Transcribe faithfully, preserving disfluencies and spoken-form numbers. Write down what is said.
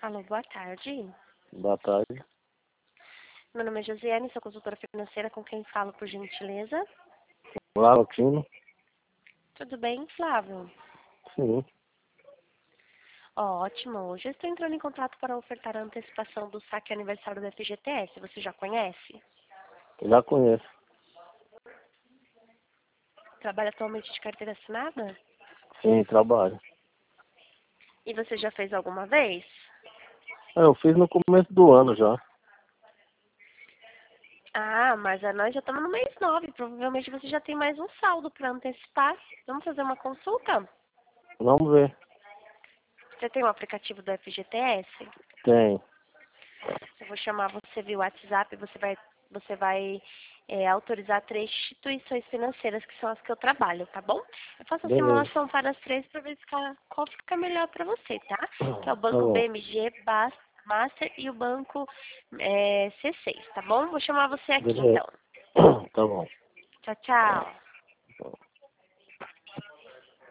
Alô, boa tarde. Boa tarde. Meu nome é Josiane, sou consultora financeira, com quem falo, por gentileza. Olá, Latino. Tudo bem, Flávio? Sim, Ó, ótimo. Hoje eu estou entrando em contato para ofertar a antecipação do saque aniversário do F G T S. Você já conhece? já conheço. Trabalha atualmente de carteira assinada? Sim, trabalho. E você já fez alguma vez? É, eu fiz no começo do ano já. Ah, mas a nós já estamos no mês nove. Provavelmente você já tem mais um saldo para antecipar. Vamos fazer uma consulta? Vamos ver. Você tem o aplicativo do F G T S? Tem. Eu vou chamar você via WhatsApp, você vai, você vai é, autorizar três instituições financeiras que são as que eu trabalho, tá bom? Eu faço a Beleza. simulação para as três para ver ficar- qual fica melhor para você, tá? Que é o Tá Banco bom. B M G, Bas- Master e o Banco é, C seis, tá bom? Vou chamar você aqui Beleza. então. Tá bom. Tchau, tchau.